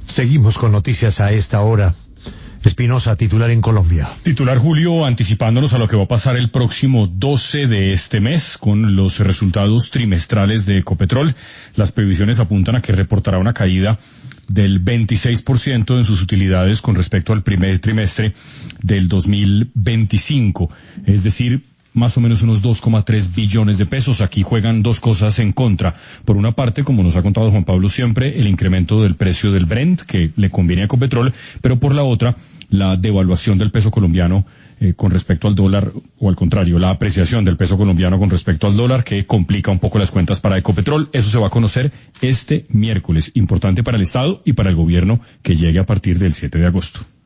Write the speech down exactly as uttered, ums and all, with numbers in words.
Seguimos con noticias a esta hora. Espinosa, titular en Colombia. Titular, Julio, anticipándonos a lo que va a pasar el próximo doce de este mes con los resultados trimestrales de Ecopetrol. Las previsiones apuntan a que reportará una caída del veintiséis por ciento en sus utilidades con respecto al primer trimestre del dos mil veinticinco. Es decir, más o menos unos dos coma tres billones de pesos. Aquí juegan dos cosas en contra. Por una parte, como nos ha contado Juan Pablo siempre, el incremento del precio del Brent, que le conviene a Ecopetrol, pero por la otra, la devaluación del peso colombiano eh, con respecto al dólar, o al contrario, la apreciación del peso colombiano con respecto al dólar, que complica un poco las cuentas para Ecopetrol. Eso se va a conocer este miércoles. Importante para el Estado y para el gobierno, que llegue a partir del siete de agosto.